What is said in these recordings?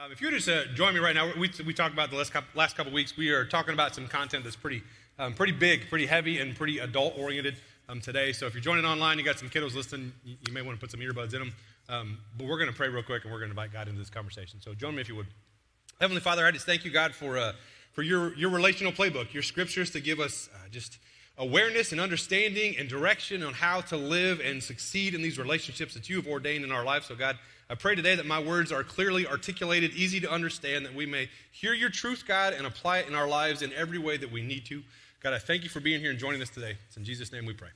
If you just join me right now, we talked about the last couple weeks. We are talking about some content that's pretty big, pretty heavy, and pretty adult-oriented today. So if you're joining online, you got some kiddos listening, you may want to put some earbuds in them. But we're going to pray real quick, and we're going to invite God into this conversation. So join me if you would. Heavenly Father, I just thank you, God, for your relational playbook, your scriptures to give us just awareness and understanding and direction on how to live and succeed in these relationships that you have ordained in our lives. So God, I pray today that my words are clearly articulated, easy to understand, that we may hear your truth, God, and apply it in our lives in every way that we need to. God, I thank you for being here and joining us today. It's in Jesus' name we pray.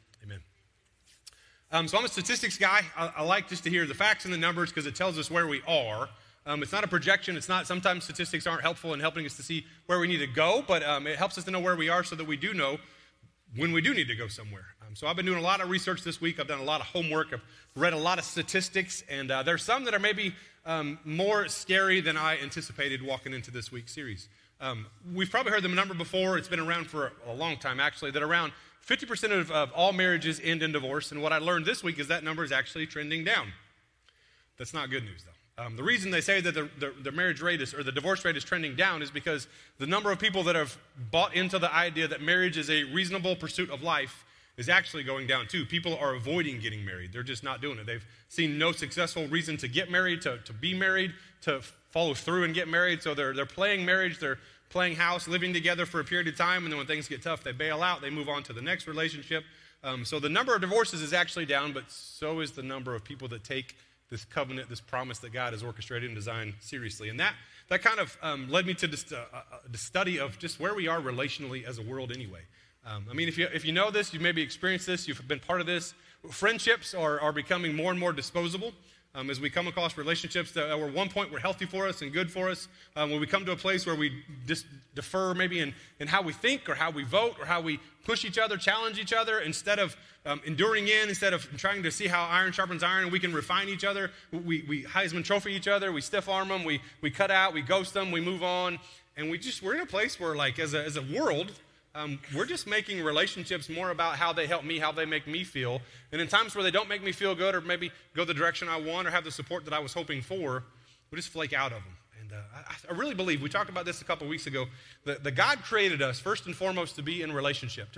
Amen. So I'm a statistics guy. I like just to hear the facts and the numbers because it tells us where we are. It's not a projection. Sometimes statistics aren't helpful in helping us to see where we need to go, but it helps us to know where we are so that we do know when we do need to go somewhere. So I've been doing a lot of research this week. I've done a lot of homework. I've read a lot of statistics, and there's some that are maybe more scary than I anticipated walking into this week's series. We've probably heard the number before. It's been around for a long time, actually, that around 50% of all marriages end in divorce, and what I learned this week is that number is actually trending down. That's not good news, though. The reason they say that the marriage rate or the divorce rate is trending down is because the number of people that have bought into the idea that marriage is a reasonable pursuit of life is actually going down too. People are avoiding getting married. They're just not doing it. They've seen no successful reason to get married, to be married, to follow through and get married. So they're playing marriage, they're playing house, living together for a period of time, and then when things get tough, they bail out, they move on to the next relationship. So the number of divorces is actually down, but so is the number of people that take this covenant, this promise that God has orchestrated and designed seriously. And that kind of led me to the study of just where we are relationally as a world anyway. If you know this, you've maybe experienced this, you've been part of this. Friendships are becoming more and more disposable. As we come across relationships that at one point were healthy for us and good for us, when we come to a place where we just defer maybe in how we think or how we vote or how we push each other, challenge each other, instead of enduring instead of trying to see how iron sharpens iron and we can refine each other, we Heisman Trophy each other, we stiff arm them, we cut out, we ghost them, we move on, and we're in a place where, like, as a world, we're just making relationships more about how they help me, how they make me feel. And in times where they don't make me feel good or maybe go the direction I want or have the support that I was hoping for, we just flake out of them. And I really believe, we talked about this a couple weeks ago, that God created us first and foremost to be in relationship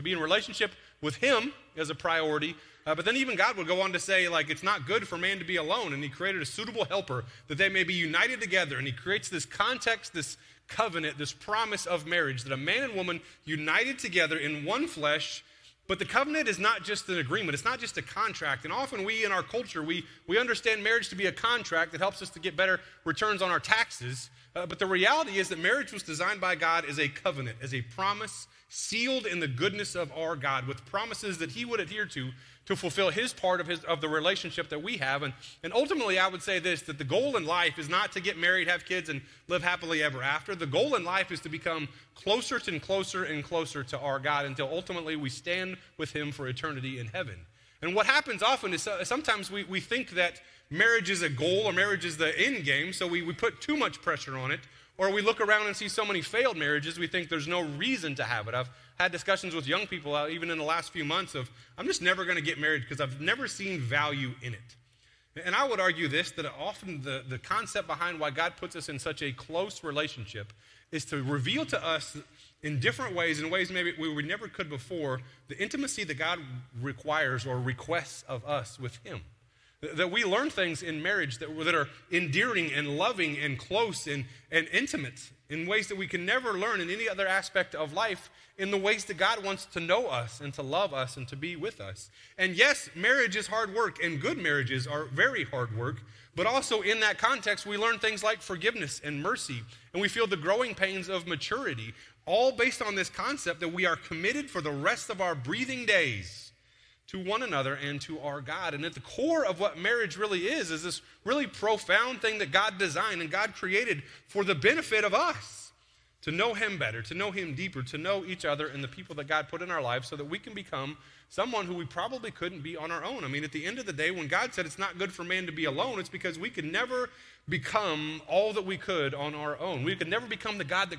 with Him as a priority. But then even God would go on to say, like, it's not good for man to be alone. And He created a suitable helper that they may be united together. And He creates this context, this covenant, this promise of marriage, that a man and woman united together in one flesh. But the covenant is not just an agreement. It's not just a contract. And often we in our culture, we understand marriage to be a contract that helps us to get better returns on our taxes. But the reality is that marriage was designed by God as a covenant, as a promise sealed in the goodness of our God, with promises that He would adhere to fulfill His part of the relationship that we have. And ultimately, I would say this, that the goal in life is not to get married, have kids, and live happily ever after. The goal in life is to become closer and closer and closer to our God until ultimately we stand with Him for eternity in heaven. And what happens often is sometimes we think that marriage is a goal or marriage is the end game, so we put too much pressure on it. Or we look around and see so many failed marriages, we think there's no reason to have it. I've had discussions with young people, even in the last few months, of I'm just never going to get married because I've never seen value in it. And I would argue this, that often the concept behind why God puts us in such a close relationship is to reveal to us in different ways, in ways maybe we never could before, the intimacy that God requires or requests of us with Him. That we learn things in marriage that are endearing and loving and close and intimate in ways that we can never learn in any other aspect of life, in the ways that God wants to know us and to love us and to be with us. And yes, marriage is hard work, and good marriages are very hard work, but also in that context, we learn things like forgiveness and mercy, and we feel the growing pains of maturity, all based on this concept that we are committed for the rest of our breathing days to one another and to our God. And at the core of what marriage really is this really profound thing that God designed and God created for the benefit of us, to know Him better, to know Him deeper, to know each other and the people that God put in our lives so that we can become someone who we probably couldn't be on our own. At the end of the day, when God said it's not good for man to be alone, it's because we could never become all that we could on our own. We could never become the guy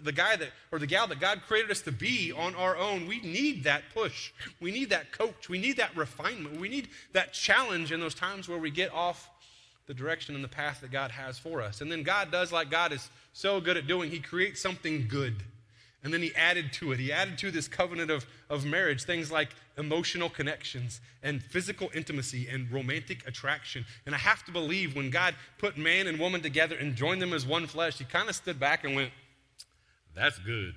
or the gal that God created us to be on our own. We need that push. We need that coach. We need that refinement. We need that challenge in those times where we get off the direction and the path that God has for us. And then God does like God is so good at doing. He creates something good. And then he added to it. He added to this covenant of marriage things like emotional connections and physical intimacy and romantic attraction. And I have to believe when God put man and woman together and joined them as one flesh, he kind of stood back and went, that's good.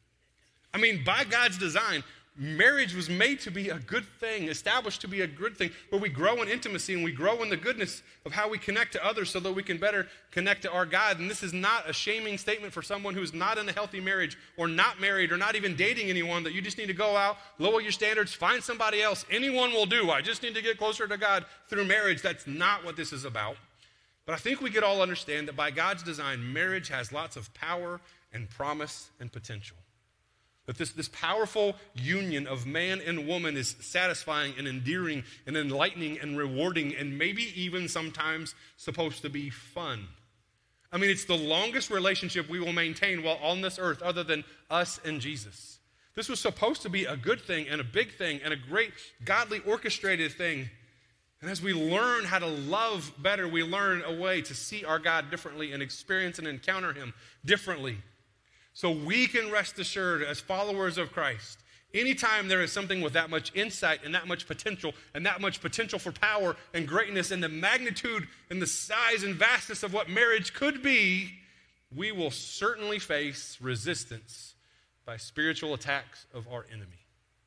I mean, by God's design, marriage was made to be a good thing, established to be a good thing, where we grow in intimacy and we grow in the goodness of how we connect to others so that we can better connect to our God. And this is not a shaming statement for someone who's not in a healthy marriage or not married or not even dating anyone, that you just need to go out, lower your standards, find somebody else. Anyone will do. I just need to get closer to God through marriage. That's not what this is about. But I think we could all understand that by God's design, marriage has lots of power and promise and potential. That this powerful union of man and woman is satisfying and endearing and enlightening and rewarding and maybe even sometimes supposed to be fun. I mean, it's the longest relationship we will maintain while on this earth other than us and Jesus. This was supposed to be a good thing and a big thing and a great godly orchestrated thing. And as we learn how to love better, we learn a way to see our God differently and experience and encounter him differently. So we can rest assured as followers of Christ, anytime there is something with that much insight and that much potential for power and greatness and the magnitude and the size and vastness of what marriage could be, we will certainly face resistance by spiritual attacks of our enemy.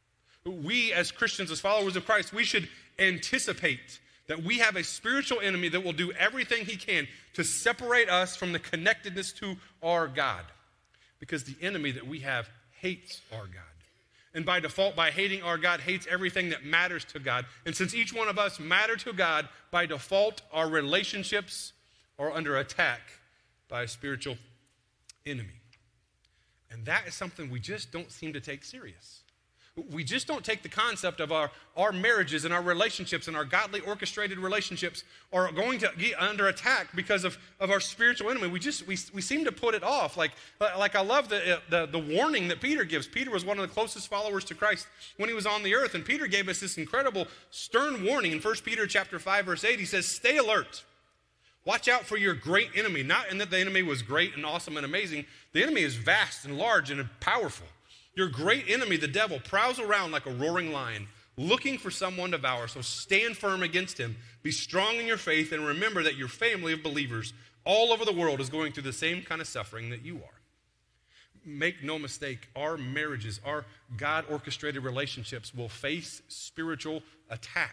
We as Christians, as followers of Christ, we should anticipate that we have a spiritual enemy that will do everything he can to separate us from the connectedness to our God. Because the enemy that we have hates our God. And by default, by hating our God, hates everything that matters to God. And since each one of us matter to God, by default, our relationships are under attack by a spiritual enemy. And that is something we just don't seem to take serious. We just don't take the concept of our marriages and our relationships and our godly orchestrated relationships are going to get under attack because of our spiritual enemy. We seem to put it off. Like I love the warning that Peter gives. Peter was one of the closest followers to Christ when he was on the earth. And Peter gave us this incredible stern warning in 1 Peter chapter 5, verse 8. He says, stay alert. Watch out for your great enemy. Not in that the enemy was great and awesome and amazing. The enemy is vast and large and powerful. Your great enemy, the devil, prowls around like a roaring lion, looking for someone to devour. So stand firm against him. Be strong in your faith, and remember that your family of believers all over the world is going through the same kind of suffering that you are. Make no mistake, our marriages, our God-orchestrated relationships will face spiritual attack.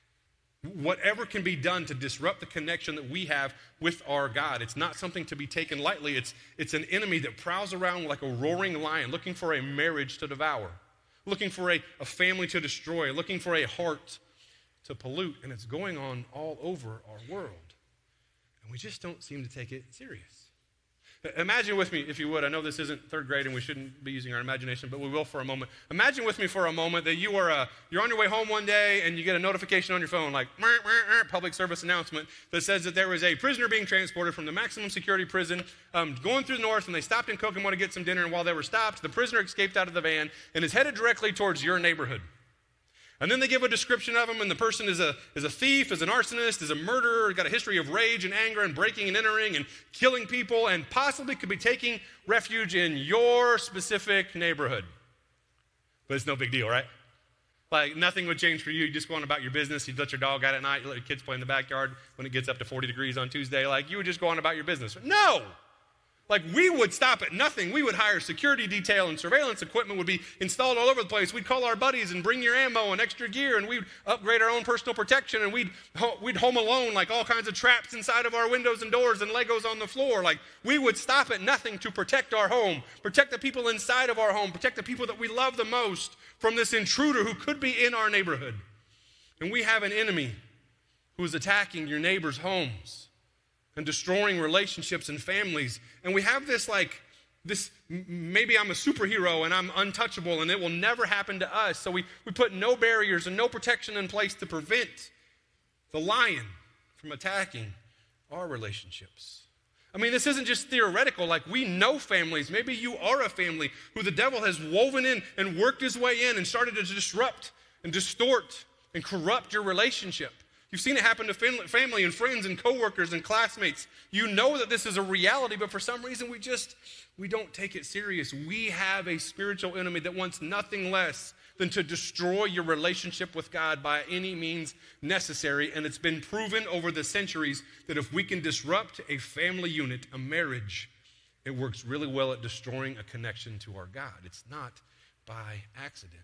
Whatever can be done to disrupt the connection that we have with our God. It's not something to be taken lightly. It's an enemy that prowls around like a roaring lion, looking for a marriage to devour, looking for a family to destroy, looking for a heart to pollute. And it's going on all over our world. And we just don't seem to take it serious. Imagine with me, if you would, I know this isn't third grade and we shouldn't be using our imagination, but we will for a moment. Imagine with me for a moment that you're on your way home one day and you get a notification on your phone, like public service announcement that says that there was a prisoner being transported from the maximum security prison going through the north, and they stopped in Kokomo to get some dinner, and while they were stopped, the prisoner escaped out of the van and is headed directly towards your neighborhood. And then they give a description of him, and the person is a thief, is an arsonist, is a murderer, got a history of rage and anger and breaking and entering and killing people, and possibly could be taking refuge in your specific neighborhood. But it's no big deal, right? Like, nothing would change for you. You just go on about your business. You'd let your dog out at night. You let your kids play in the backyard when it gets up to 40 degrees on Tuesday. Like, you would just go on about your business. No! Like, we would stop at nothing. We would hire security detail, and surveillance equipment would be installed all over the place. We'd call our buddies and bring your ammo and extra gear, and we'd upgrade our own personal protection, and we'd home alone, like all kinds of traps inside of our windows and doors and Legos on the floor. Like, we would stop at nothing to protect our home, protect the people inside of our home, protect the people that we love the most from this intruder who could be in our neighborhood. And we have an enemy who is attacking your neighbors' homes and destroying relationships and families. And we have this maybe I'm a superhero and I'm untouchable and it will never happen to us. So we put no barriers and no protection in place to prevent the lion from attacking our relationships. I mean, this isn't just theoretical. Like, we know families. Maybe you are a family who the devil has woven in and worked his way in and started to disrupt and distort and corrupt your relationship. You've seen it happen to family and friends and coworkers and classmates. You know that this is a reality, but for some reason we don't take it serious. We have a spiritual enemy that wants nothing less than to destroy your relationship with God by any means necessary. And it's been proven over the centuries that if we can disrupt a family unit, a marriage, it works really well at destroying a connection to our God. It's not by accident.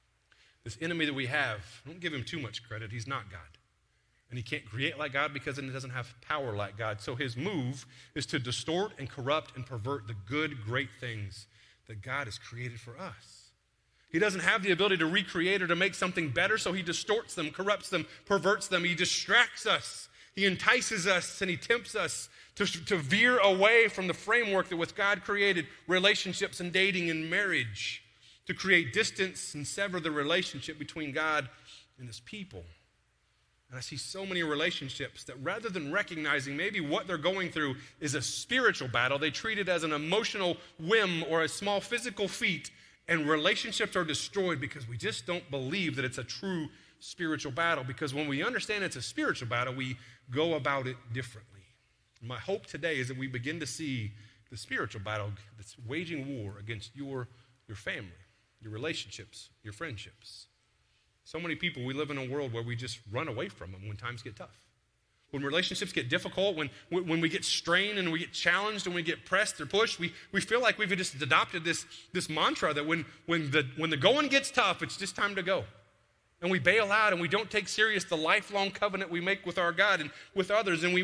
This enemy that we have, don't give him too much credit. He's not God. And he can't create like God because he doesn't have power like God. So his move is to distort and corrupt and pervert the good, great things that God has created for us. He doesn't have the ability to recreate or to make something better, so he distorts them, corrupts them, perverts them. He distracts us. He entices us and he tempts us to veer away from the framework that with God created relationships and dating and marriage, to create distance and sever the relationship between God and his people. And I see so many relationships that rather than recognizing maybe what they're going through is a spiritual battle, they treat it as an emotional whim or a small physical feat, and relationships are destroyed because we just don't believe that it's a true spiritual battle. Because when we understand it's a spiritual battle, we go about it differently. My hope today is that we begin to see the spiritual battle that's waging war against your family, your relationships, your friendships. So many people, we live in a world where we just run away from them when times get tough. When relationships get difficult, when we get strained and we get challenged and we get pressed or pushed, we feel like we've just adopted this mantra that when the going gets tough, it's just time to go. And we bail out and we don't take serious the lifelong covenant we make with our God and with others. And we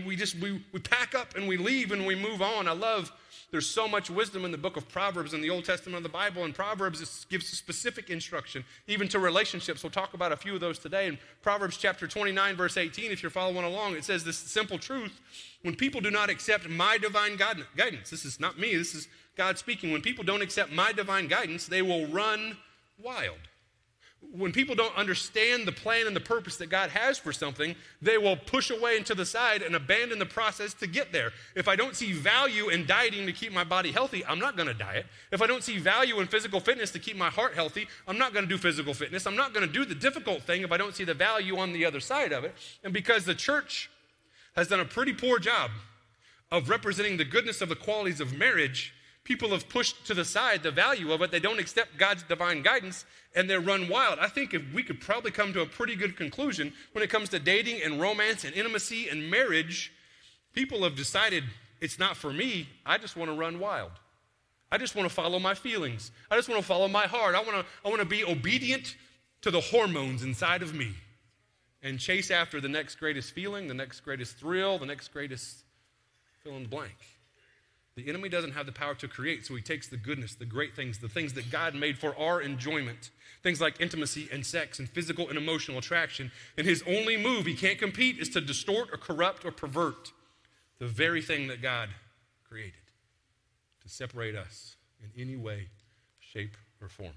pack up and we leave and we move on. There's so much wisdom in the book of Proverbs in the Old Testament of the Bible. And Proverbs gives specific instruction, even to relationships. We'll talk about a few of those today. In Proverbs chapter 29, verse 18, if you're following along, it says this simple truth. When people do not accept my divine guidance, this is not me, this is God speaking. When people don't accept my divine guidance, they will run wild. When people don't understand the plan and the purpose that God has for something, they will push away into the side and abandon the process to get there. If I don't see value in dieting to keep my body healthy, I'm not going to diet. If I don't see value in physical fitness to keep my heart healthy, I'm not going to do physical fitness. I'm not going to do the difficult thing if I don't see the value on the other side of it. And because the church has done a pretty poor job of representing the goodness of the qualities of marriage, people have pushed to the side the value of it. They don't accept God's divine guidance, and they run wild. I think if we could probably come to a pretty good conclusion when it comes to dating and romance and intimacy and marriage, people have decided it's not for me. I just want to run wild. I just want to follow my feelings. I just want to follow my heart. I want to be obedient to the hormones inside of me and chase after the next greatest feeling, the next greatest thrill, the next greatest fill in the blank. The enemy doesn't have the power to create, so he takes the goodness, the great things, the things that God made for our enjoyment, things like intimacy and sex and physical and emotional attraction, and his only move, he can't compete, is to distort or corrupt or pervert the very thing that God created, to separate us in any way, shape, or form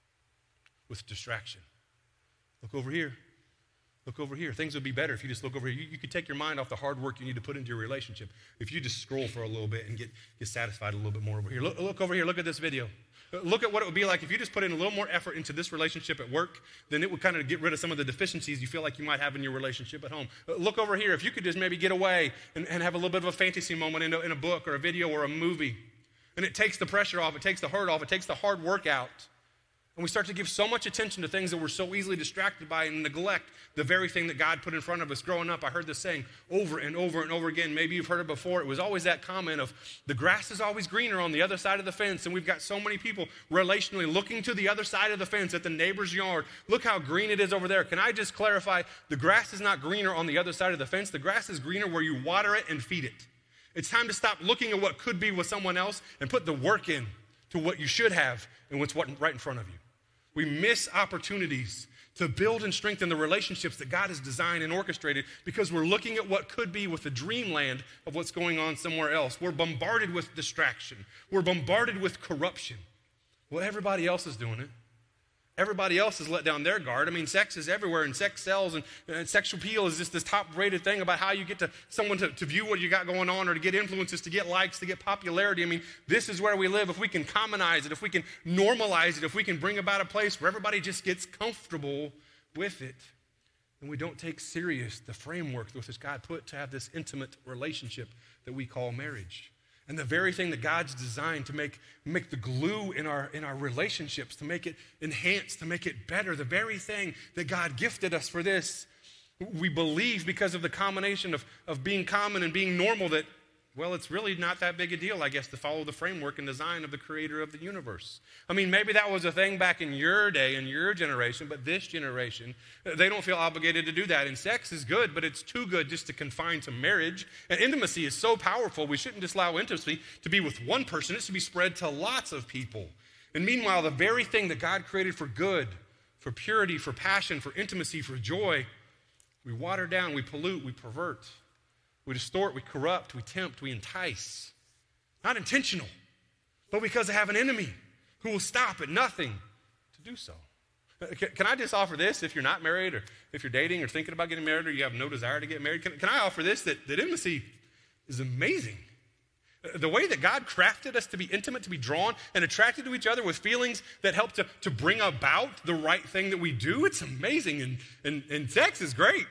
with distraction. Look over here. Look over here. Things would be better if you just look over here. You could take your mind off the hard work you need to put into your relationship if you just scroll for a little bit and get satisfied a little bit more over here. Look over here. Look at this video. Look at what it would be like if you just put in a little more effort into this relationship at work, then it would kind of get rid of some of the deficiencies you feel like you might have in your relationship at home. Look over here. If you could just maybe get away and have a little bit of a fantasy moment in a book or a video or a movie, and it takes the pressure off, it takes the hurt off, it takes the hard work out. And we start to give so much attention to things that we're so easily distracted by and neglect the very thing that God put in front of us. Growing up, I heard this saying over and over and over again. Maybe you've heard it before. It was always that comment of the grass is always greener on the other side of the fence. And we've got so many people relationally looking to the other side of the fence at the neighbor's yard. Look how green it is over there. Can I just clarify? The grass is not greener on the other side of the fence. The grass is greener where you water it and feed it. It's time to stop looking at what could be with someone else and put the work in to what you should have and what's right in front of you. We miss opportunities to build and strengthen the relationships that God has designed and orchestrated because we're looking at what could be with the dreamland of what's going on somewhere else. We're bombarded with distraction. We're bombarded with corruption. Well, everybody else is doing it. Everybody else has let down their guard. I mean, sex is everywhere, and sex sells, and sexual appeal is just this top-rated thing about how you get to someone to view what you got going on or to get influences, to get likes, to get popularity. I mean, this is where we live. If we can commonize it, if we can normalize it, if we can bring about a place where everybody just gets comfortable with it, then we don't take serious the framework with which God put to have this intimate relationship that we call marriage. And the very thing that God's designed to make the glue in our relationships, to make it enhance, to make it better, the very thing that God gifted us for this, we believe because of the combination of being common and being normal that, well, it's really not that big a deal, I guess, to follow the framework and design of the creator of the universe. I mean, maybe that was a thing back in your day, in your generation, but this generation, they don't feel obligated to do that. And sex is good, but it's too good just to confine to marriage. And intimacy is so powerful, we shouldn't just allow intimacy to be with one person. It should be spread to lots of people. And meanwhile, the very thing that God created for good, for purity, for passion, for intimacy, for joy, we water down, we pollute, we pervert. We distort, we corrupt, we tempt, we entice. Not intentional, but because they have an enemy who will stop at nothing to do so. Can I just offer this if you're not married or if you're dating or thinking about getting married or you have no desire to get married? Can I offer this, that intimacy is amazing. The way that God crafted us to be intimate, to be drawn and attracted to each other with feelings that help to bring about the right thing that we do, it's amazing. And sex is great.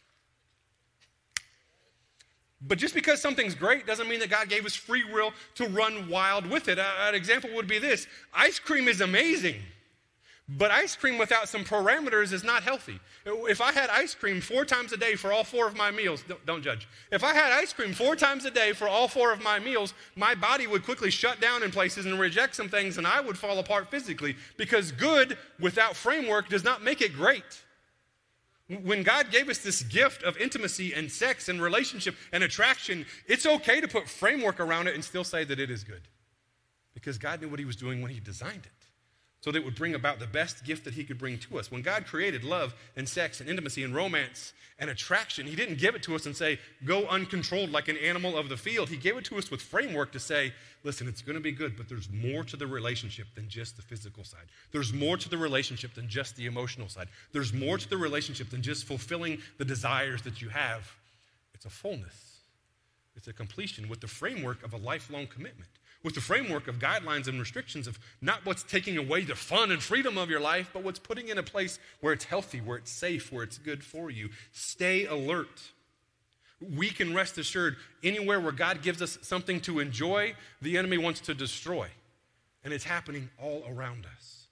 But just because something's great doesn't mean that God gave us free will to run wild with it. An example would be this. Ice cream is amazing, but ice cream without some parameters is not healthy. If I had ice cream 4 times a day for all 4 of my meals, don't judge. If I had ice cream 4 times a day for all 4 of my meals, my body would quickly shut down in places and reject some things, and I would fall apart physically, because good without framework does not make it great. When God gave us this gift of intimacy and sex and relationship and attraction, it's okay to put framework around it and still say that it is good. Because God knew what he was doing when he designed it, so that it would bring about the best gift that he could bring to us. When God created love and sex and intimacy and romance and attraction, he didn't give it to us and say, go uncontrolled like an animal of the field. He gave it to us with framework to say, listen, it's going to be good, but there's more to the relationship than just the physical side. There's more to the relationship than just the emotional side. There's more to the relationship than just fulfilling the desires that you have. It's a fullness. It's a completion with the framework of a lifelong commitment, with the framework of guidelines and restrictions of not what's taking away the fun and freedom of your life, but what's putting in a place where it's healthy, where it's safe, where it's good for you. Stay alert. We can rest assured anywhere where God gives us something to enjoy, the enemy wants to destroy. And it's happening all around us.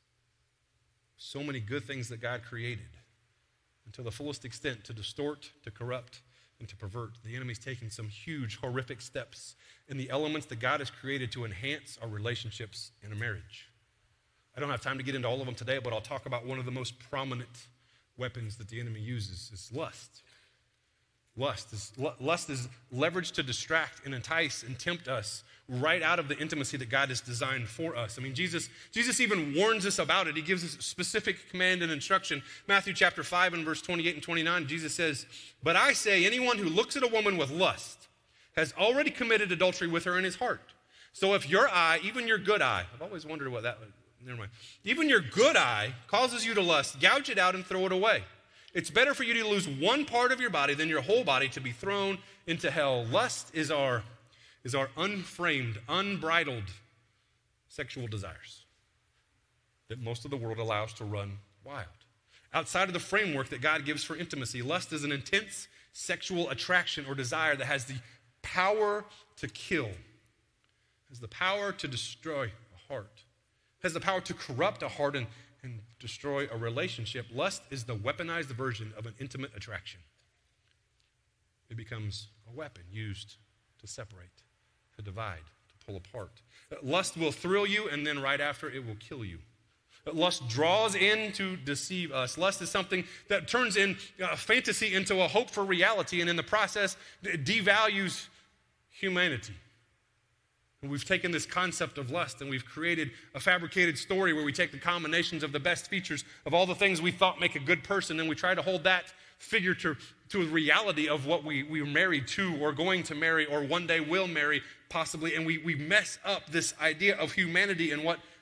So many good things that God created, and to the fullest extent to distort, to corrupt, and to pervert. The enemy's taking some huge, horrific steps in the elements that God has created to enhance our relationships in a marriage. I don't have time to get into all of them today, but I'll talk about one of the most prominent weapons that the enemy uses is lust. Lust is leveraged to distract and entice and tempt us right out of the intimacy that God has designed for us. I mean, Jesus even warns us about it. He gives us specific command and instruction. Matthew chapter 5 and verse 28 and 29, Jesus says, "But I say, anyone who looks at a woman with lust has already committed adultery with her in his heart. So if your eye, even your good eye," I've always wondered what that was. Never mind. "Even your good eye causes you to lust, gouge it out and throw it away. It's better for you to lose one part of your body than your whole body to be thrown into hell." Lust is our unframed, unbridled sexual desires that most of the world allows to run wild. Outside of the framework that God gives for intimacy, lust is an intense sexual attraction or desire that has the power to kill, has the power to destroy a heart, has the power to corrupt a heart and destroy a relationship. Lust is the weaponized version of an intimate attraction. It becomes a weapon used to separate, to divide, to pull apart. Lust will thrill you, and then right after, it will kill you. Lust draws in to deceive us. Lust is something that turns in fantasy into a hope for reality, and in the process, devalues humanity. And we've taken this concept of lust and we've created a fabricated story where we take the combinations of the best features of all the things we thought make a good person, and we try to hold that figure to the reality of what we're married to or going to marry or one day will marry possibly, and we mess up this idea of humanity and what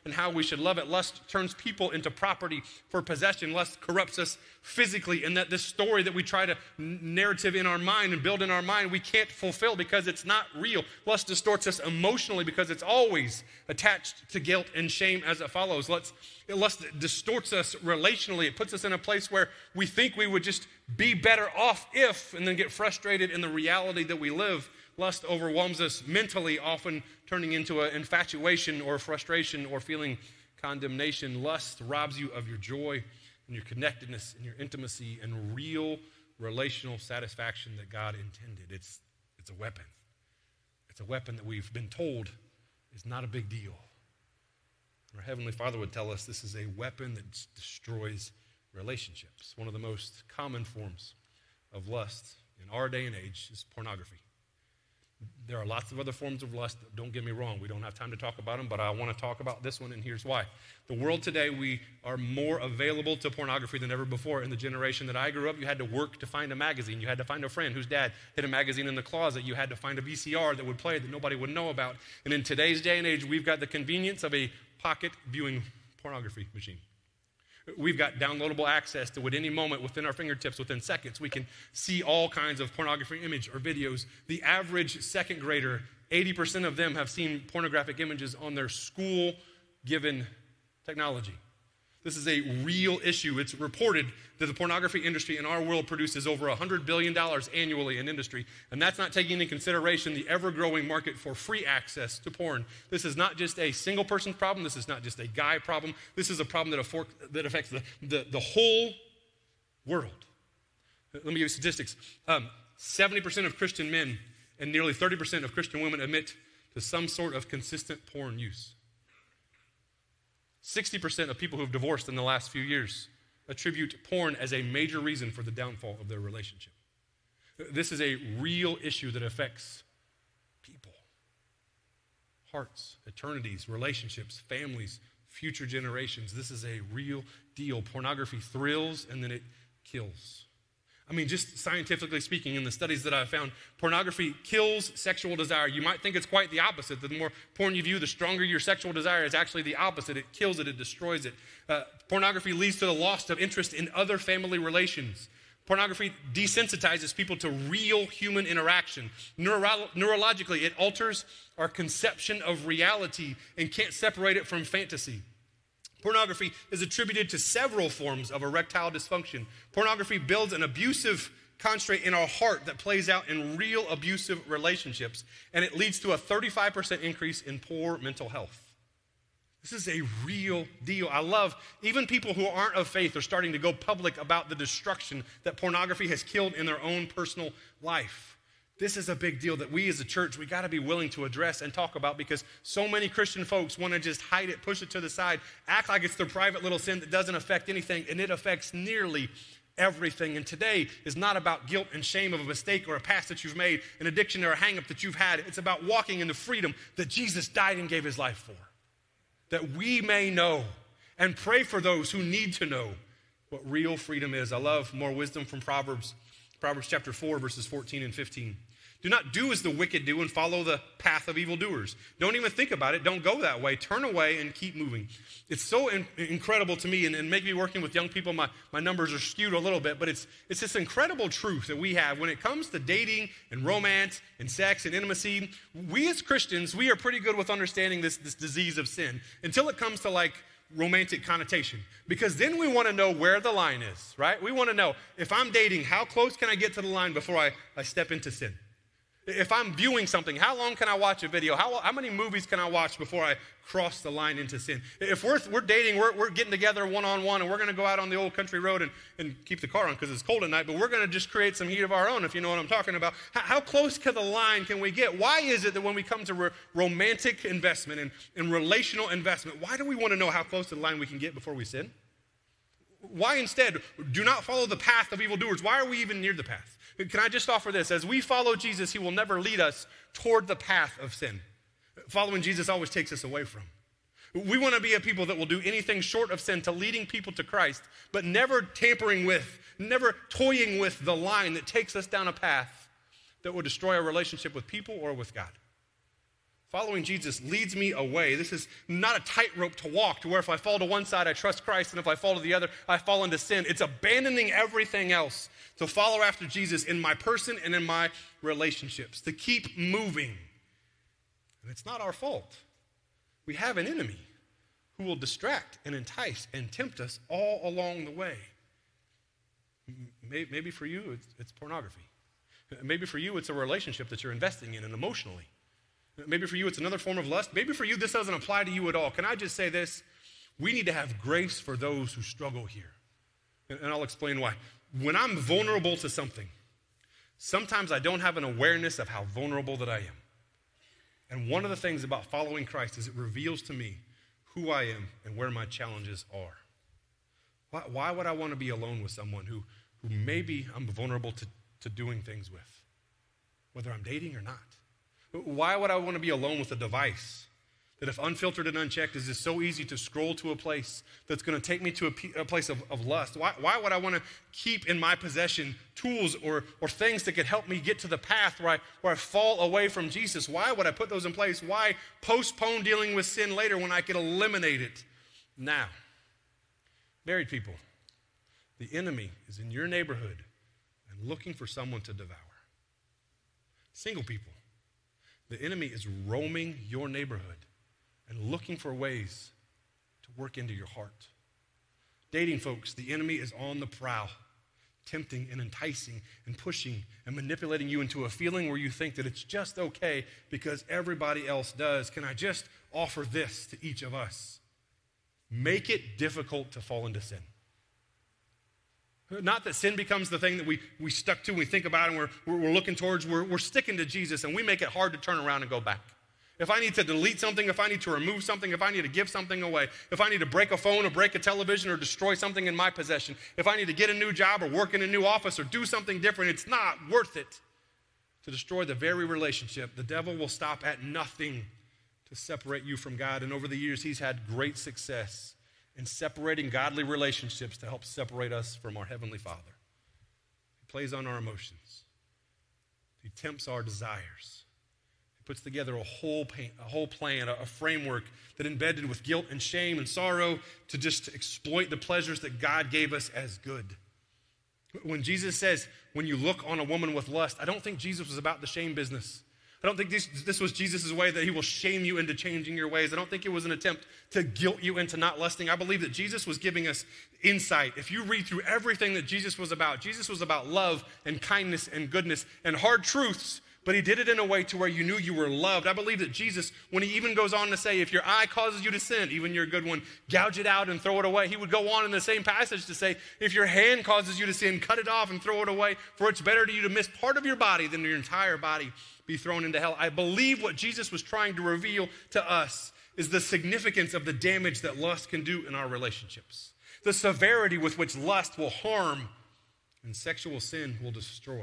and how we should love it. Lust turns people into property for possession. Lust corrupts us physically, and that this story that we try to narrative in our mind and build in our mind, we can't fulfill because it's not real. Lust distorts us emotionally because it's always attached to guilt and shame as it follows. Lust distorts us relationally. It puts us in a place where we think we would just be better off if, and then get frustrated in the reality that we live. Lust overwhelms us mentally, often turning into an infatuation or frustration or feeling condemnation. Lust robs you of your joy and your connectedness and your intimacy and real relational satisfaction that God intended. It's a weapon. It's a weapon that we've been told is not a big deal. Our Heavenly Father would tell us this is a weapon that destroys relationships. One of the most common forms of lust in our day and age is pornography. There are lots of other forms of lust. Don't get me wrong. We don't have time to talk about them, but I want to talk about this one, and here's why. The world today, we are more available to pornography than ever before. In the generation that I grew up, you had to work to find a magazine. You had to find a friend whose dad hid a magazine in the closet. You had to find a VCR that would play that nobody would know about. And in today's day and age, we've got the convenience of a pocket viewing pornography machine. We've got downloadable access to at any moment within our fingertips, within seconds. We can see all kinds of pornography image or videos. The average second grader, 80% of them have seen pornographic images on their school-given technology. This is a real issue. It's reported that the pornography industry in our world produces over $100 billion annually in industry, and that's not taking into consideration the ever-growing market for free access to porn. This is not just a single-person problem. This is not just a guy problem. This is a problem that affects the whole world. Let me give you statistics. 70% of Christian men and nearly 30% of Christian women admit to some sort of consistent porn use. 60% of people who have divorced in the last few years attribute porn as a major reason for the downfall of their relationship. This is a real issue that affects people, hearts, eternities, relationships, families, future generations. This is a real deal. Pornography thrills and then it kills. I mean, just scientifically speaking, in the studies that I've found, pornography kills sexual desire. You might think it's quite the opposite. The more porn you view, the stronger your sexual desire is actually the opposite. It kills it, it destroys it. Pornography leads to the loss of interest in other family relations. Pornography desensitizes people to real human interaction. Neurologically, it alters our conception of reality and can't separate it from fantasy. Pornography is attributed to several forms of erectile dysfunction. Pornography builds an abusive constraint in our heart that plays out in real abusive relationships, and it leads to a 35% increase in poor mental health. This is a real deal. I love even people who aren't of faith are starting to go public about the destruction that pornography has killed in their own personal life. This is a big deal that we as a church, we got to be willing to address and talk about, because so many Christian folks want to just hide it, push it to the side, act like it's their private little sin that doesn't affect anything, and it affects nearly everything. And today is not about guilt and shame of a mistake or a past that you've made, an addiction or a hang-up that you've had. It's about walking in the freedom that Jesus died and gave his life for, that we may know and pray for those who need to know what real freedom is. I love more wisdom from Proverbs chapter 4, verses 14 and 15. Do not do as the wicked do and follow the path of evildoers. Don't even think about it. Don't go that way. Turn away and keep moving. It's so incredible to me, and maybe working with young people, my numbers are skewed a little bit, but it's this incredible truth that we have when it comes to dating and romance and sex and intimacy. We as Christians, we are pretty good with understanding this disease of sin until it comes to like romantic connotation, because then we want to know where the line is, right? We want to know, if I'm dating, how close can I get to the line before I step into sin? If I'm viewing something, how long can I watch a video? How many movies can I watch before I cross the line into sin? If we're dating, we're getting together one-on-one, and we're going to go out on the old country road and keep the car on because it's cold at night, but we're going to just create some heat of our own, if you know what I'm talking about. How close to the line can we get? Why is it that when we come to romantic investment and relational investment, why do we want to know how close to the line we can get before we sin? Why instead do not follow the path of evildoers? Why are we even near the path? Can I just offer this? As we follow Jesus, he will never lead us toward the path of sin. Following Jesus always takes us away from. We want to be a people that will do anything short of sin to leading people to Christ, but never tampering with, never toying with the line that takes us down a path that will destroy our relationship with people or with God. Following Jesus leads me away. This is not a tightrope to walk to where if I fall to one side, I trust Christ, and if I fall to the other, I fall into sin. It's abandoning everything else to follow after Jesus in my person and in my relationships, to keep moving. And it's not our fault. We have an enemy who will distract and entice and tempt us all along the way. Maybe for you, it's pornography. Maybe for you, it's a relationship that you're investing in and emotionally. Maybe for you, it's another form of lust. Maybe for you, this doesn't apply to you at all. Can I just say this? We need to have grace for those who struggle here. And I'll explain why. When I'm vulnerable to something, sometimes I don't have an awareness of how vulnerable that I am. And one of the things about following Christ is it reveals to me who I am and where my challenges are. Why would I want to be alone with someone who maybe I'm vulnerable to doing things with, whether I'm dating or not? Why would I want to be alone with a device that, if unfiltered and unchecked, is just so easy to scroll to a place that's going to take me to a place of lust? Why would I want to keep in my possession tools or things that could help me get to the path where I fall away from Jesus? Why would I put those in place? Why postpone dealing with sin later when I could eliminate it now? Married people, the enemy is in your neighborhood and looking for someone to devour. Single people, the enemy is roaming your neighborhood and looking for ways to work into your heart. Dating folks, the enemy is on the prowl, tempting and enticing and pushing and manipulating you into a feeling where you think that it's just okay because everybody else does. Can I just offer this to each of us? Make it difficult to fall into sin. Not that sin becomes the thing that we stuck to and we think about and we're looking towards. We're sticking to Jesus and we make it hard to turn around and go back. If I need to delete something, if I need to remove something, if I need to give something away, if I need to break a phone or break a television or destroy something in my possession, if I need to get a new job or work in a new office or do something different, it's not worth it to destroy the very relationship. The devil will stop at nothing to separate you from God. And over the years, he's had great success in separating godly relationships to help separate us from our Heavenly Father. He plays on our emotions. He tempts our desires. He puts together a whole plan, a framework that embedded with guilt and shame and sorrow to just exploit the pleasures that God gave us as good. When Jesus says, when you look on a woman with lust, I don't think Jesus was about the shame business. I don't think this was Jesus' way that he will shame you into changing your ways. I don't think it was an attempt to guilt you into not lusting. I believe that Jesus was giving us insight. If you read through everything that Jesus was about love and kindness and goodness and hard truths, but he did it in a way to where you knew you were loved. I believe that Jesus, when he even goes on to say, if your eye causes you to sin, even your good one, gouge it out and throw it away. He would go on in the same passage to say, if your hand causes you to sin, cut it off and throw it away, for it's better to you to miss part of your body than your entire body be thrown into hell. I believe what Jesus was trying to reveal to us is the significance of the damage that lust can do in our relationships, the severity with which lust will harm and sexual sin will destroy.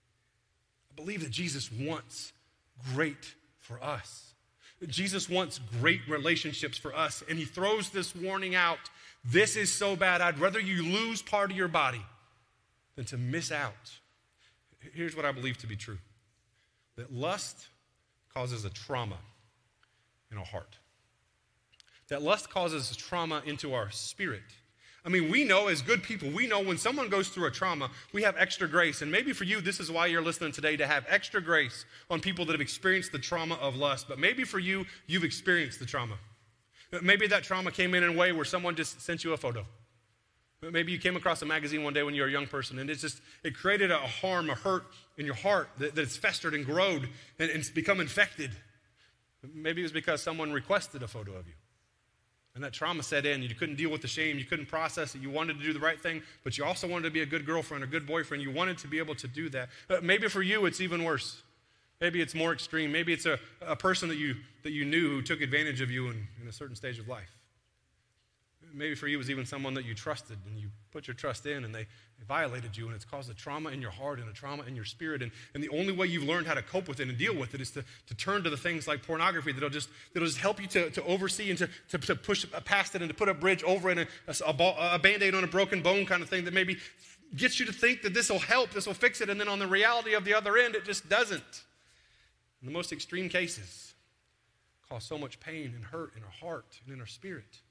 I believe that Jesus wants great for us. Jesus wants great relationships for us, and he throws this warning out. This is so bad, I'd rather you lose part of your body than to miss out. Here's what I believe to be true. That lust causes a trauma in our heart. That lust causes trauma into our spirit. I mean, we know as good people, we know when someone goes through a trauma, we have extra grace. And maybe for you, this is why you're listening today, to have extra grace on people that have experienced the trauma of lust. But maybe for you, you've experienced the trauma. Maybe that trauma came in a way where someone just sent you a photo. Maybe you came across a magazine one day when you were a young person, and it created a harm, a hurt in your heart that's festered and growed and it's become infected. Maybe it was because someone requested a photo of you. And that trauma set in. You couldn't deal with the shame. You couldn't process it. You wanted to do the right thing, but you also wanted to be a good girlfriend, a good boyfriend. You wanted to be able to do that. Maybe for you, it's even worse. Maybe it's more extreme. Maybe it's a person that you knew who took advantage of you in a certain stage of life. Maybe for you, it was even someone that you trusted, and you put your trust in, and they violated you, and it's caused a trauma in your heart and a trauma in your spirit. And the only way you've learned how to cope with it and deal with it is to turn to the things like pornography that'll just help you to oversee and to push past it and to put a bridge over it, and a Band-Aid on a broken bone kind of thing that maybe gets you to think that this will help, this will fix it, and then on the reality of the other end, it just doesn't. In the most extreme cases, cause so much pain and hurt in our heart and in our spirit?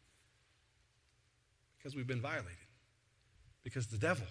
Because we've been violated. Because the devil,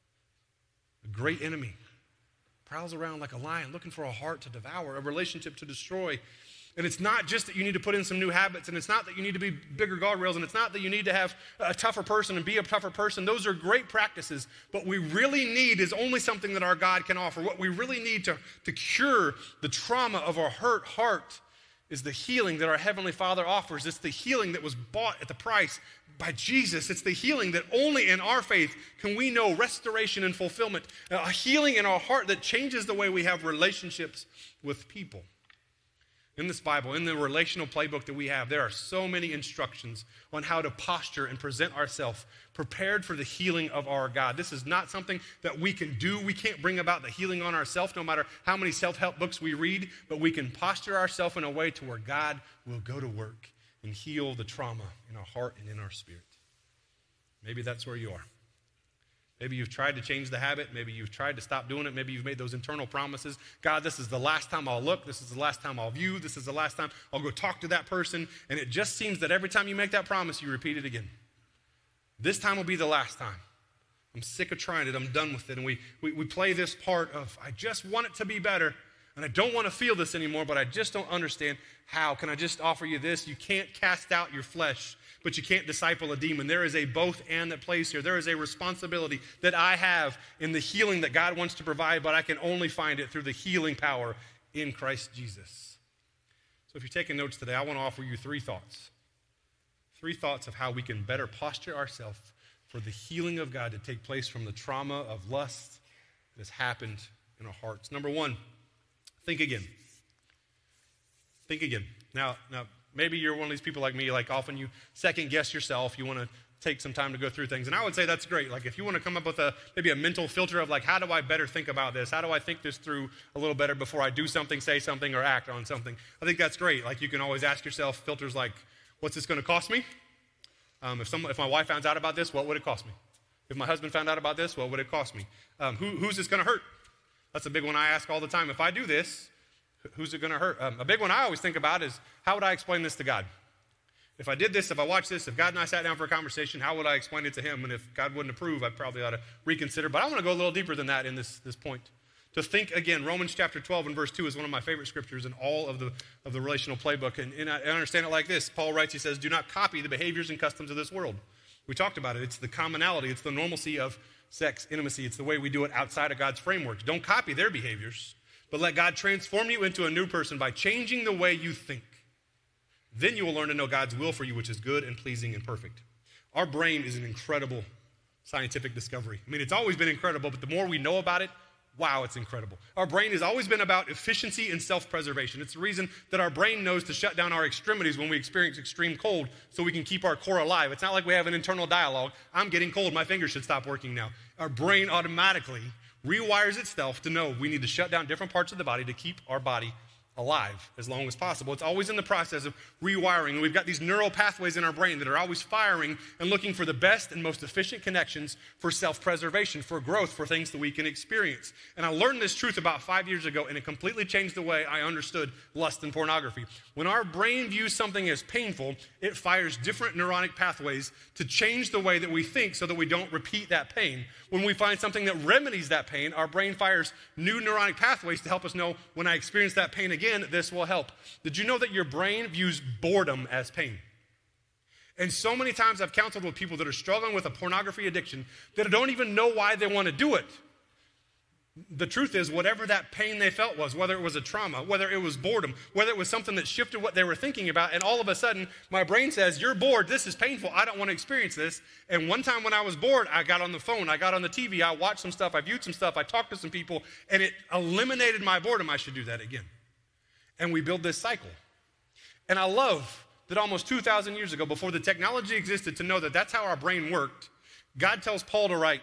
the great enemy, prowls around like a lion looking for a heart to devour, a relationship to destroy. And it's not just that you need to put in some new habits, and it's not that you need to be bigger guardrails, and it's not that you need to have a tougher person and be a tougher person. Those are great practices, but what we really need is only something that our God can offer. What we really need to cure the trauma of our hurt heart is the healing that our Heavenly Father offers. It's the healing that was bought at the price by Jesus. It's the healing that only in our faith can we know restoration and fulfillment, a healing in our heart that changes the way we have relationships with people. In this Bible, in the relational playbook that we have, there are so many instructions on how to posture and present ourselves prepared for the healing of our God. This is not something that we can do. We can't bring about the healing on ourselves, no matter how many self-help books we read, but we can posture ourselves in a way to where God will go to work and heal the trauma in our heart and in our spirit. Maybe that's where you are. Maybe you've tried to change the habit. Maybe you've tried to stop doing it. Maybe you've made those internal promises. God, this is the last time I'll look. This is the last time I'll view. This is the last time I'll go talk to that person. And it just seems that every time you make that promise, you repeat it again. This time will be the last time. I'm sick of trying it. I'm done with it. And we play this part of, I just want it to be better. And I don't want to feel this anymore, but I just don't understand how. Can I just offer you this? You can't cast out your flesh, but you can't disciple a demon. There is a both and that plays here. There is a responsibility that I have in the healing that God wants to provide, but I can only find it through the healing power in Christ Jesus. So if you're taking notes today, I want to offer you 3 thoughts. 3 thoughts of how we can better posture ourselves for the healing of God to take place from the trauma of lust that has happened in our hearts. Number 1, think again. Think again. Now, maybe you're one of these people like me, like often you second guess yourself. You want to take some time to go through things. And I would say that's great. Like if you want to come up with maybe a mental filter of like, how do I better think about this? How do I think this through a little better before I do something, say something, or act on something? I think that's great. Like you can always ask yourself filters like, what's this going to cost me? If my wife found out about this, what would it cost me? If my husband found out about this, what would it cost me? Who's this going to hurt? That's a big one I ask all the time. If I do this, who's it going to hurt? A big one I always think about is, how would I explain this to God? If I did this, if I watched this, if God and I sat down for a conversation, how would I explain it to him? And if God wouldn't approve, I probably ought to reconsider. But I want to go a little deeper than that in this point. To think again, Romans chapter 12 and verse 2 is one of my favorite scriptures in all of the relational playbook. And I understand it like this. Paul writes, he says, do not copy the behaviors and customs of this world. We talked about it. It's the commonality. It's the normalcy of sex, intimacy. It's the way we do it outside of God's framework. Don't copy their behaviors, but let God transform you into a new person by changing the way you think. Then you will learn to know God's will for you, which is good and pleasing and perfect. Our brain is an incredible scientific discovery. I mean, it's always been incredible, but the more we know about it, wow, it's incredible. Our brain has always been about efficiency and self-preservation. It's the reason that our brain knows to shut down our extremities when we experience extreme cold so we can keep our core alive. It's not like we have an internal dialogue. I'm getting cold. My fingers should stop working now. Our brain automatically rewires itself to know we need to shut down different parts of the body to keep our body alive as long as possible. It's always in the process of rewiring. And we've got these neural pathways in our brain that are always firing and looking for the best and most efficient connections for self-preservation, for growth, for things that we can experience. And I learned this truth about 5 years ago, and it completely changed the way I understood lust and pornography. When our brain views something as painful, it fires different neuronic pathways to change the way that we think so that we don't repeat that pain. When we find something that remedies that pain, our brain fires new neuronic pathways to help us know when I experience that pain again, this will help. Did you know that your brain views boredom as pain? And so many times I've counseled with people that are struggling with a pornography addiction that don't even know why they want to do it. The truth is, whatever that pain they felt was, whether it was a trauma, whether it was boredom, whether it was something that shifted what they were thinking about, and all of a sudden, my brain says, you're bored, this is painful, I don't want to experience this. And one time when I was bored, I got on the phone, I got on the TV, I watched some stuff, I viewed some stuff, I talked to some people, and it eliminated my boredom. I should do that again. And we build this cycle. And I love that almost 2,000 years ago, before the technology existed to know that that's how our brain worked, God tells Paul to write,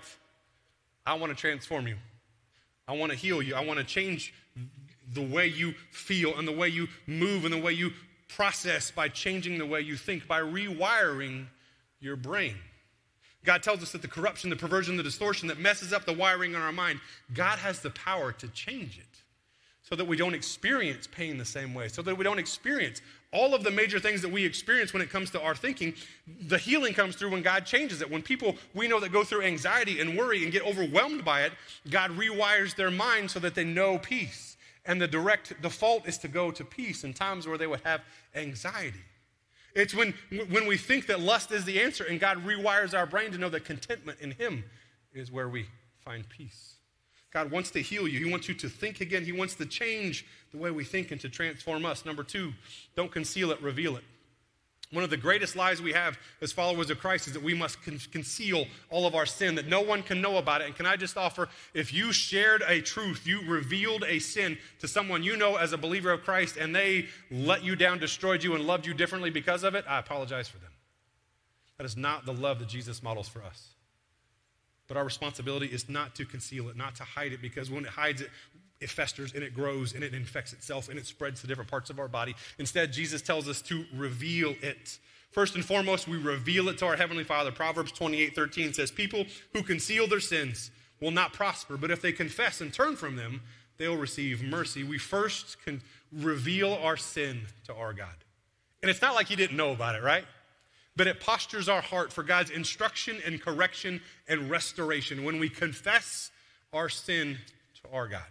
I want to transform you. I want to heal you. I want to change the way you feel and the way you move and the way you process by changing the way you think, by rewiring your brain. God tells us that the corruption, the perversion, the distortion that messes up the wiring in our mind, God has the power to change it so that we don't experience pain the same way, so that we don't experience all of the major things that we experience when it comes to our thinking. The healing comes through when God changes it. When people we know that go through anxiety and worry and get overwhelmed by it, God rewires their mind so that they know peace. And the direct default is to go to peace in times where they would have anxiety. It's when we think that lust is the answer and God rewires our brain to know that contentment in Him is where we find peace. God wants to heal you. He wants you to think again. He wants to change the way we think and to transform us. Number 2, don't conceal it, reveal it. One of the greatest lies we have as followers of Christ is that we must conceal all of our sin, that no one can know about it. And can I just offer, if you shared a truth, you revealed a sin to someone you know as a believer of Christ, and they let you down, destroyed you, and loved you differently because of it, I apologize for them. That is not the love that Jesus models for us. But our responsibility is not to conceal it, not to hide it, because when it hides it, it festers and it grows and it infects itself and it spreads to different parts of our body. Instead, Jesus tells us to reveal it. First and foremost, we reveal it to our Heavenly Father. Proverbs 28:13 says, people who conceal their sins will not prosper, but if they confess and turn from them, they'll receive mercy. We first can reveal our sin to our God. And it's not like He didn't know about it, right? But it postures our heart for God's instruction and correction and restoration when we confess our sin to our God.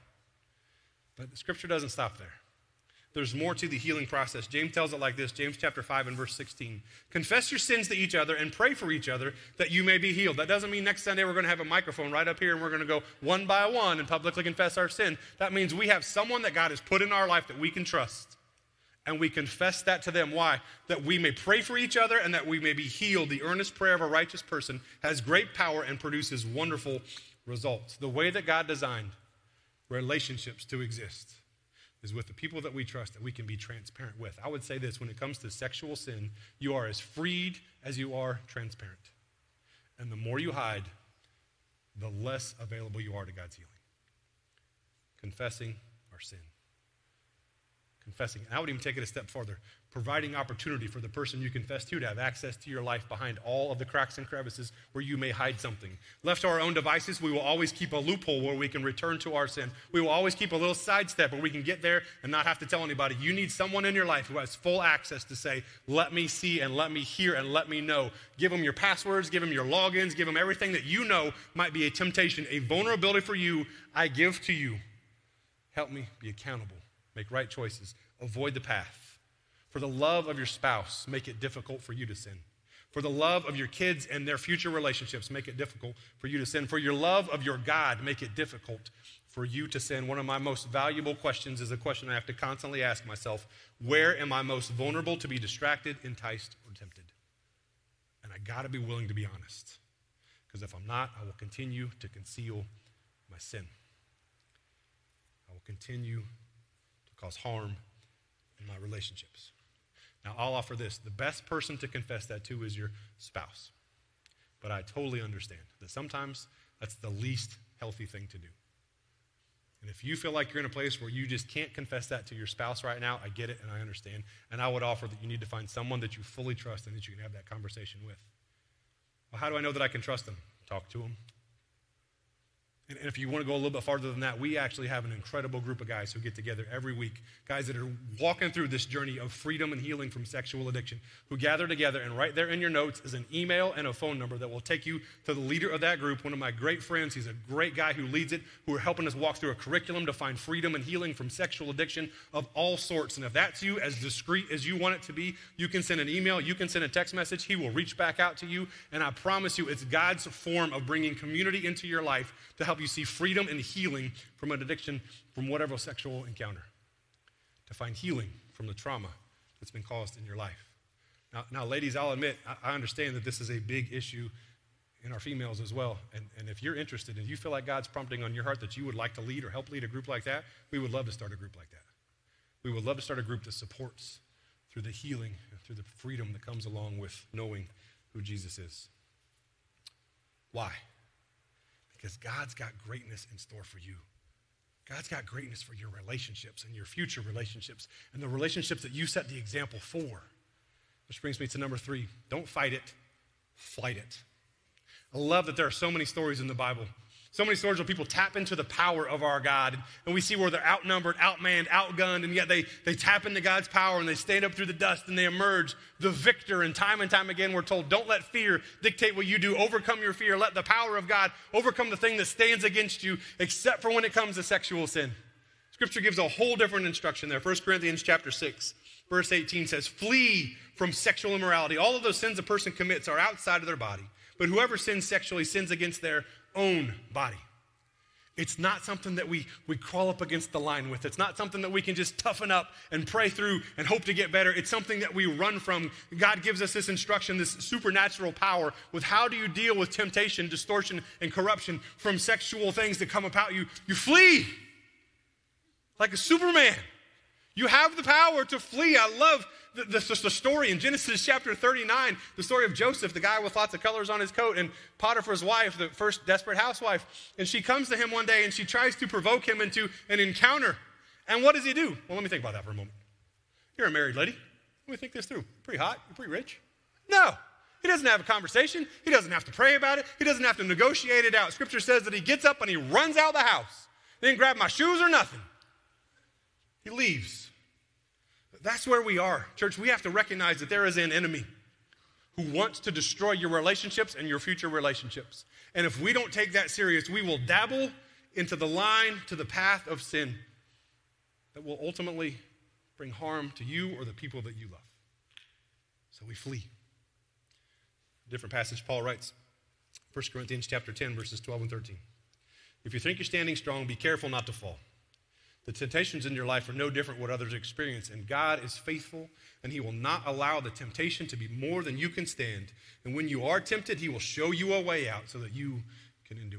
But the Scripture doesn't stop there. There's more to the healing process. James tells it like this, James chapter 5 and verse 16. Confess your sins to each other and pray for each other that you may be healed. That doesn't mean next Sunday we're going to have a microphone right up here and we're going to go one by one and publicly confess our sin. That means we have someone that God has put in our life that we can trust. And we confess that to them. Why? That we may pray for each other and that we may be healed. The earnest prayer of a righteous person has great power and produces wonderful results. The way that God designed relationships to exist is with the people that we trust that we can be transparent with. I would say this, when it comes to sexual sin, you are as freed as you are transparent. And the more you hide, the less available you are to God's healing. Confessing our sin. Confessing. And I would even take it a step further. Providing opportunity for the person you confess to have access to your life behind all of the cracks and crevices where you may hide something. Left to our own devices, we will always keep a loophole where we can return to our sin. We will always keep a little sidestep where we can get there and not have to tell anybody. You need someone in your life who has full access to say, let me see and let me hear and let me know. Give them your passwords, give them your logins, give them everything that you know might be a temptation, a vulnerability for you. I give to you. Help me be accountable. Make right choices. Avoid the path. For the love of your spouse, make it difficult for you to sin. For the love of your kids and their future relationships, make it difficult for you to sin. For your love of your God, make it difficult for you to sin. One of my most valuable questions is a question I have to constantly ask myself. Where am I most vulnerable to be distracted, enticed, or tempted? And I got to be willing to be honest. Because if I'm not, I will continue to conceal my sin. I will continue to cause harm in my relationships. Now, I'll offer this. The best person to confess that to is your spouse. But I totally understand that sometimes that's the least healthy thing to do. And if you feel like you're in a place where you just can't confess that to your spouse right now, I get it and I understand. And I would offer that you need to find someone that you fully trust and that you can have that conversation with. Well, how do I know that I can trust them? Talk to them. And if you want to go a little bit farther than that, we actually have an incredible group of guys who get together every week, guys that are walking through this journey of freedom and healing from sexual addiction, who gather together, and right there in your notes is an email and a phone number that will take you to the leader of that group, one of my great friends. He's a great guy who leads it, who are helping us walk through a curriculum to find freedom and healing from sexual addiction of all sorts. And if that's you, as discreet as you want it to be, you can send an email, you can send a text message, he will reach back out to you, and I promise you it's God's form of bringing community into your life to help you see freedom and healing from an addiction, from whatever sexual encounter, to find healing from the trauma that's been caused in your life. Now ladies, I'll admit, I understand that this is a big issue in our females as well, and if you're interested and you feel like God's prompting on your heart that you would like to lead or help lead a group like that, we would love to start a group like that. We would love to start a group that supports through the healing, through the freedom that comes along with knowing who Jesus is. Why? Because God's got greatness in store for you. God's got greatness for your relationships and your future relationships and the relationships that you set the example for. Which brings me to number 3. Don't fight it, flight it. I love that there are so many stories in the Bible, So many stories where people tap into the power of our God, and we see where they're outnumbered, outmanned, outgunned, and yet they tap into God's power, and they stand up through the dust, and they emerge the victor. And time again, we're told, don't let fear dictate what you do. Overcome your fear. Let the power of God overcome the thing that stands against you, except for when it comes to sexual sin. Scripture gives a whole different instruction there. 1 Corinthians chapter 6, verse 18 says, flee from sexual immorality. All of those sins a person commits are outside of their body, but whoever sins sexually sins against their own body. It's not something that we crawl up against the line with. It's not something that we can just toughen up and pray through and hope to get better. It's something that we run from. God gives us this instruction, this supernatural power with how do you deal with temptation, distortion, and corruption from sexual things that come about you. You flee like a Superman. You have the power to flee. I love the story in Genesis chapter 39, the story of Joseph, the guy with lots of colors on his coat, and Potiphar's wife, the first desperate housewife. And she comes to him one day and she tries to provoke him into an encounter. And what does he do? Well, let me think about that for a moment. You're a married lady. Let me think this through. Pretty hot. You're pretty rich. No. He doesn't have a conversation. He doesn't have to pray about it. He doesn't have to negotiate it out. Scripture says that he gets up and he runs out of the house. He didn't grab my shoes or nothing. He leaves. That's where we are. Church, we have to recognize that there is an enemy who wants to destroy your relationships and your future relationships. And if we don't take that serious, we will dabble into the line, to the path of sin that will ultimately bring harm to you or the people that you love. So we flee. A different passage, Paul writes, 1 Corinthians chapter 10, verses 12 and 13. If you think you're standing strong, be careful not to fall. The temptations in your life are no different what others experience, and God is faithful, and he will not allow the temptation to be more than you can stand. And when you are tempted, he will show you a way out so that you can endure.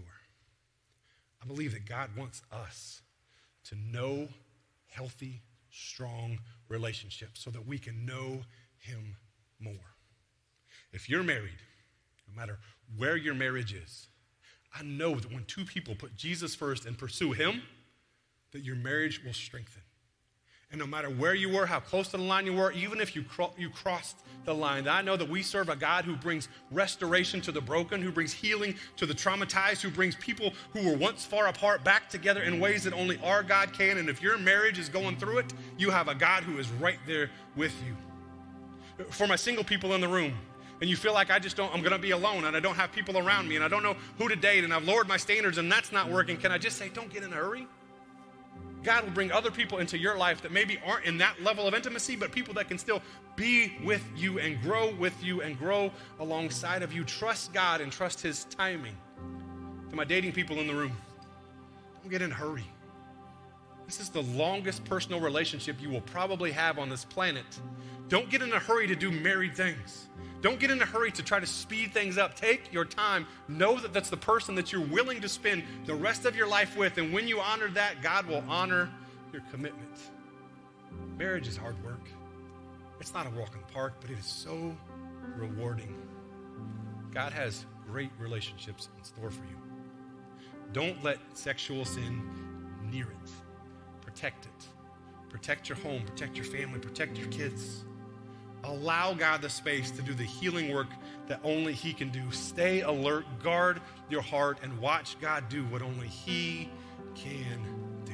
I believe that God wants us to know healthy, strong relationships so that we can know him more. If you're married, no matter where your marriage is, I know that when two people put Jesus first and pursue him, that your marriage will strengthen. And no matter where you were, how close to the line you were, even if you crossed the line, I know that we serve a God who brings restoration to the broken, who brings healing to the traumatized, who brings people who were once far apart back together in ways that only our God can. And if your marriage is going through it, you have a God who is right there with you. For my single people in the room, and you feel like I'm going to be alone and I don't have people around me and I don't know who to date and I've lowered my standards and that's not working, can I just say, don't get in a hurry? God will bring other people into your life that maybe aren't in that level of intimacy, but people that can still be with you and grow alongside of you. Trust God and trust his timing. To my dating people in the room, don't get in a hurry. This is the longest personal relationship you will probably have on this planet. Don't get in a hurry to do married things. Don't get in a hurry to try to speed things up. Take your time. Know that that's the person that you're willing to spend the rest of your life with. And when you honor that, God will honor your commitment. Marriage is hard work. It's not a walk in the park, but it is so rewarding. God has great relationships in store for you. Don't let sexual sin near it. Protect it. Protect your home. Protect your family. Protect your kids. Allow God the space to do the healing work that only he can do. Stay alert, guard your heart, and watch God do what only he can do.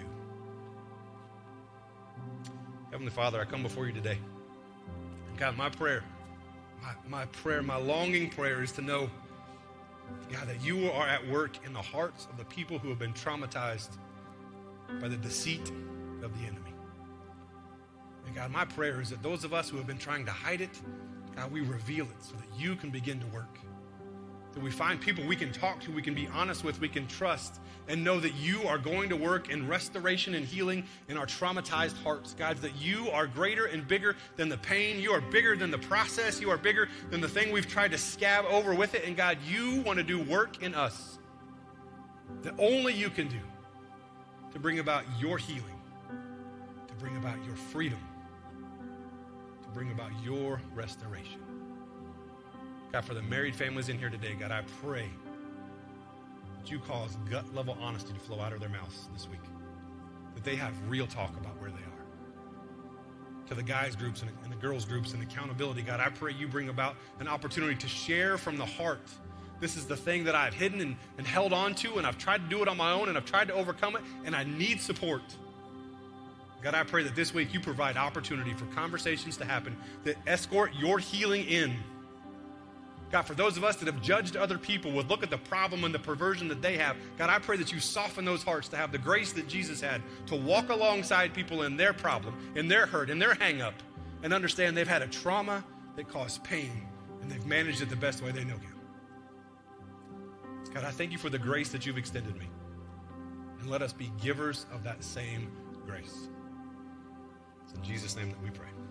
Heavenly Father, I come before you today. God, my prayer, my longing prayer is to know, God, that you are at work in the hearts of the people who have been traumatized by the deceit of the enemy. And God, my prayer is that those of us who have been trying to hide it, God, we reveal it so that you can begin to work. That we find people we can talk to, we can be honest with, we can trust, and know that you are going to work in restoration and healing in our traumatized hearts. God, that you are greater and bigger than the pain. You are bigger than the process. You are bigger than the thing we've tried to scab over with it. And God, you want to do work in us that only you can do to bring about your healing, to bring about your freedom, to bring about your restoration. God, for the married families in here today, God, I pray that you cause gut-level honesty to flow out of their mouths this week, that they have real talk about where they are. To the guys groups and the girls groups and accountability, God, I pray you bring about an opportunity to share from the heart This is the thing that I've hidden and held on to, and I've tried to do it on my own, and I've tried to overcome it, and I need support. God, I pray that this week you provide opportunity for conversations to happen that escort your healing in. God, for those of us that have judged other people, would look at the problem and the perversion that they have, God, I pray that you soften those hearts to have the grace that Jesus had to walk alongside people in their problem, in their hurt, in their hang-up, and understand they've had a trauma that caused pain, and they've managed it the best way they know how. God, I thank you for the grace that you've extended me. And let us be givers of that same grace. It's in Jesus' name that we pray.